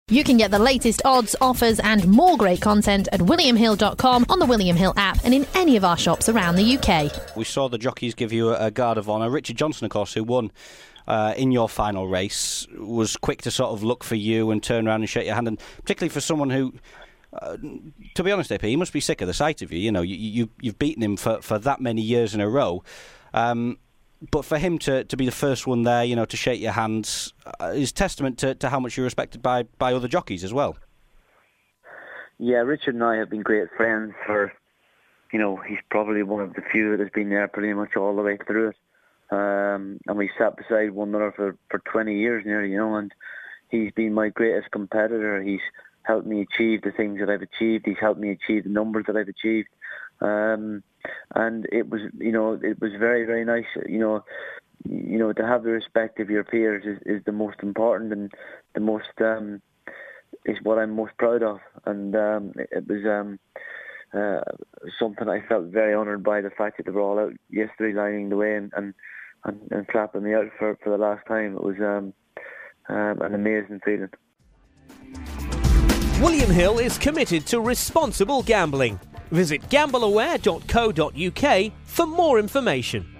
You can get the latest odds, offers and more great content at williamhill.com, on the William Hill app and in any of our shops around the UK. We saw the jockeys give you a guard of honour. Richard Johnson, of course, who won in your final race, was quick to sort of look for you and turn around and shake your hand, and particularly for someone who, to be honest, AP, he must be sick of the sight of you. You know, you've beaten him for that many years in a row. But for him to be the first one there, you know, to shake your hands, is testament to how much you're respected by other jockeys as well. Yeah, Richard and I have been great friends for, you know, he's probably one of the few that has been there pretty much all the way through it. And we sat beside one another for 20 years nearly, you know, and he's been my greatest competitor. He's helped me achieve the things that I've achieved. He's helped me achieve the numbers that I've achieved. And it was, you know, it was very, very nice, you know, to have the respect of your peers is the most important, and the most, is what I'm most proud of. And it was something I felt very honoured by, the fact that they were all out yesterday lining the way and clapping me out for the last time. It was an amazing feeling. William Hill is committed to responsible gambling. Visit gambleaware.co.uk for more information.